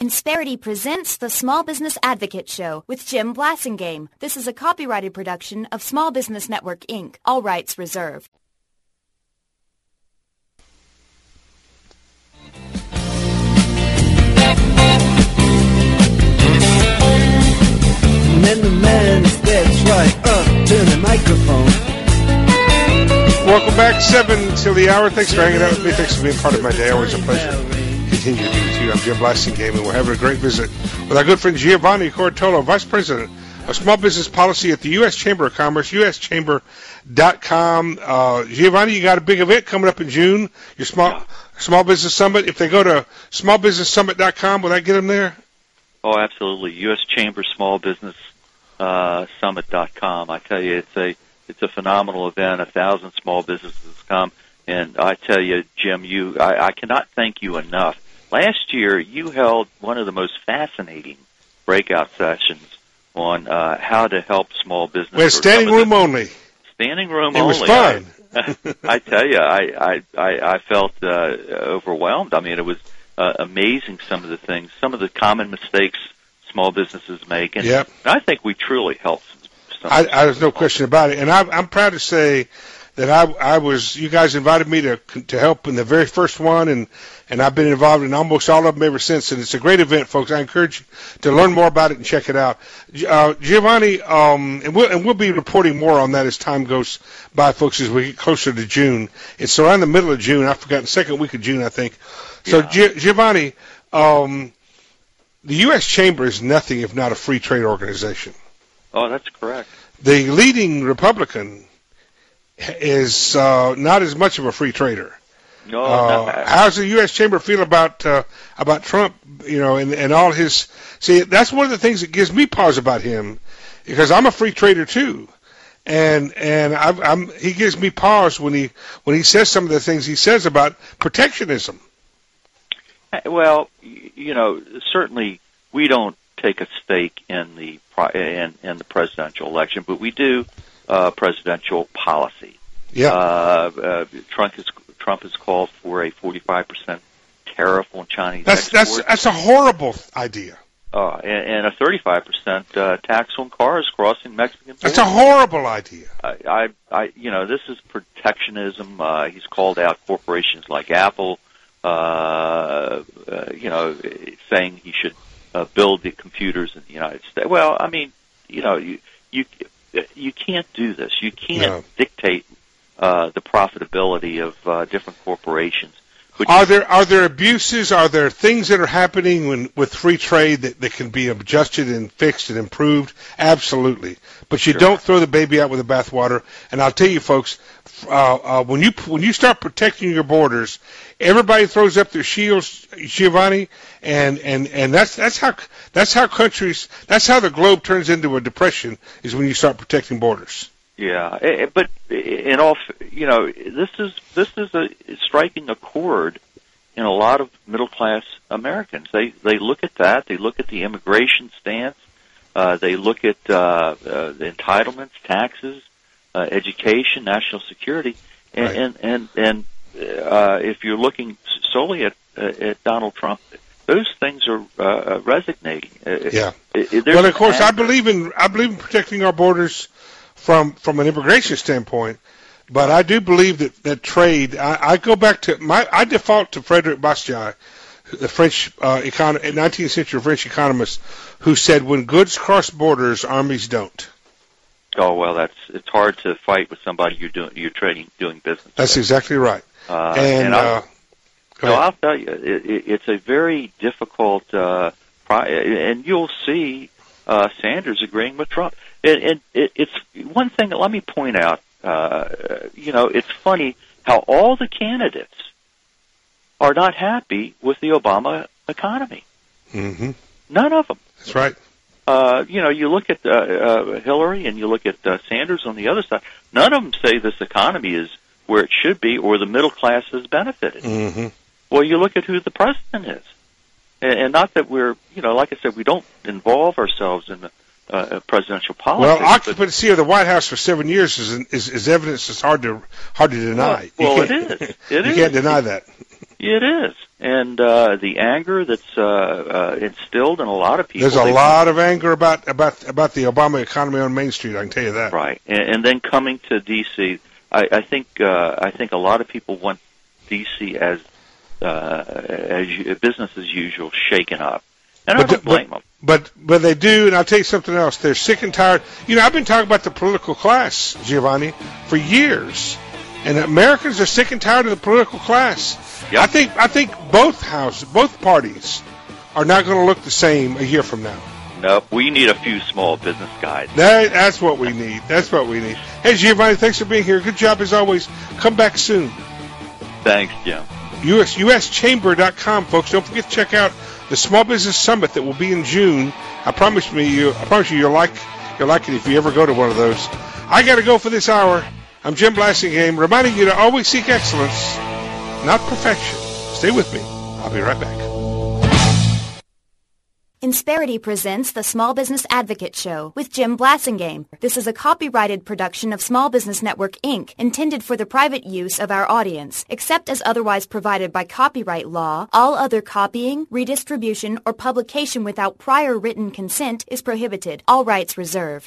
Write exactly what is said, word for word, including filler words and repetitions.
Insperity presents the Small Business Advocate Show with Jim Blasingame. This is a copyrighted production of Small Business Network, Incorporated. All rights reserved. And then the man steps right up to the microphone. Welcome back, seven till the hour. Thanks for hanging out with me. Thanks for being part of my day. Always a pleasure. Continue to be with you. I'm Jim Blasingame, and we're having a great visit with our good friend Giovanni Cortolo, Vice President of Small Business Policy at the U S Chamber of Commerce, U S chamber dot com. Uh, Giovanni, you got a big event coming up in June, your Small Small Business Summit. If they go to small business summit dot com, will that get them there? Oh, absolutely. U S Chamber Small Business uh, Summit dot com. I tell you, it's a it's a phenomenal event. A thousand small businesses come, and I tell you, Jim, you I, I cannot thank you enough. Last year, you held one of the most fascinating breakout sessions on uh, how to help small business. We had standing room only. Standing room it only. It was fun. I, I tell you, I I, I felt uh, overwhelmed. I mean, it was uh, amazing, some of the things, some of the common mistakes small businesses make, and, yep. and I think we truly helped. Some I, I, there's no question about it, and I, I'm proud to say that I, I was. You guys invited me to to help in the very first one, and and I've been involved in almost all of them ever since. And it's a great event, folks. I encourage you to learn more about it and check it out. Uh, Giovanni, um, and we'll and we'll be reporting more on that as time goes by, folks, as we get closer to June. It's around the middle of June. I forgot the second week of June, I think. So, yeah. G- Giovanni, um, the U S Chamber is nothing if not a free trade organization. Oh, that's correct. The leading Republican is uh, not as much of a free trader. No, uh, not how's the U S Chamber feel about uh, about Trump? You know, and, and all his. See, that's one of the things that gives me pause about him, because I'm a free trader too, and and I've, I'm he gives me pause when he when he says some of the things he says about protectionism. Well, you know, certainly we don't take a stake in the in, in the presidential election, but we do uh, presidential policy. Yeah. Uh, uh, Trump has Trump has called for a forty-five percent tariff on Chinese that's, exports. That's that's a horrible idea. Uh, and, and a thirty-five percent uh, tax on cars crossing Mexican border. That's a horrible idea. I, I, I you know, this is protectionism. Uh, he's called out corporations like Apple. Uh, uh, you know, saying he should uh, build the computers in the United States. Well, I mean, you know, you you you can't do this. You can't no. dictate uh, the profitability of uh, different corporations. But are there are there abuses? Are there things that are happening when, with free trade that, that can be adjusted and fixed and improved? Absolutely. But you Sure. don't throw the baby out with the bathwater. And I'll tell you, folks, uh, uh, when you when you start protecting your borders, everybody throws up their shields, Giovanni, and, and, and that's that's how that's how countries that's how the globe turns into a depression, is when you start protecting borders. Yeah, but in all, you know, this is this is a striking a chord in a lot of middle class Americans. They they look at that. They look at the immigration stance. Uh, they look at uh, uh, the entitlements, taxes, uh, education, national security, and right. and and, and uh, if you're looking solely at uh, at Donald Trump, those things are uh, resonating. Yeah. It, well, of course, I believe in I believe in protecting our borders from from an immigration standpoint, but I do believe that, that trade, I, I go back to, my I default to Frederick Bastiat, the French uh, econ- nineteenth century French economist, who said, when goods cross borders, armies don't. Oh, well, that's it's hard to fight with somebody you're doing you're trading doing business That's with. exactly right. Uh, and and uh, no, I'll tell you, it, it, it's a very difficult, uh, pri- and you'll see uh, Sanders agreeing with Trump. And, and it, it's one thing that let me point out, uh, you know, it's funny how all the candidates are not happy with the Obama economy. Mm-hmm. None of them. That's right. Uh, you know, you look at uh, uh, Hillary and you look at uh, Sanders on the other side, none of them say this economy is where it should be or the middle class has benefited. Mm-hmm. Well, you look at who the president is. And, and not that we're, you know, like I said, we don't involve ourselves in the Uh, presidential politics. Well, occupancy of the White House for seven years is is, is evidence that's hard to hard to deny. Well, well it is. It you is. can't deny that. It is. and uh, the anger that's uh, uh, instilled in a lot of people. There's a lot of anger about, about, about the Obama economy on Main Street, I can tell you that. Right. And, and then coming to D C, I, I think uh, I think a lot of people want D C as uh, as business as usual shaken up. And but I don't blame but, them. But, but they do, and I'll tell you something else. They're sick and tired. You know, I've been talking about the political class, Giovanni, for years. And Americans are sick and tired of the political class. Yep. I think I think both houses, both parties are not going to look the same a year from now. Nope. We need a few small business guys. That, that's what we need. That's what we need. Hey, Giovanni, thanks for being here. Good job as always. Come back soon. Thanks, Jim. U S U S chamber dot com, folks. Don't forget to check out the Small Business Summit that will be in June. I promise me, you. I promise you, you'll like you'll like it if you ever go to one of those. I got to go for this hour. I'm Jim Blasingame, reminding you to always seek excellence, not perfection. Stay with me. I'll be right back. Insperity presents the Small Business Advocate Show with Jim Blasingame. This is a copyrighted production of Small Business Network, Incorporated, intended for the private use of our audience. Except as otherwise provided by copyright law, all other copying, redistribution, or publication without prior written consent is prohibited. All rights reserved.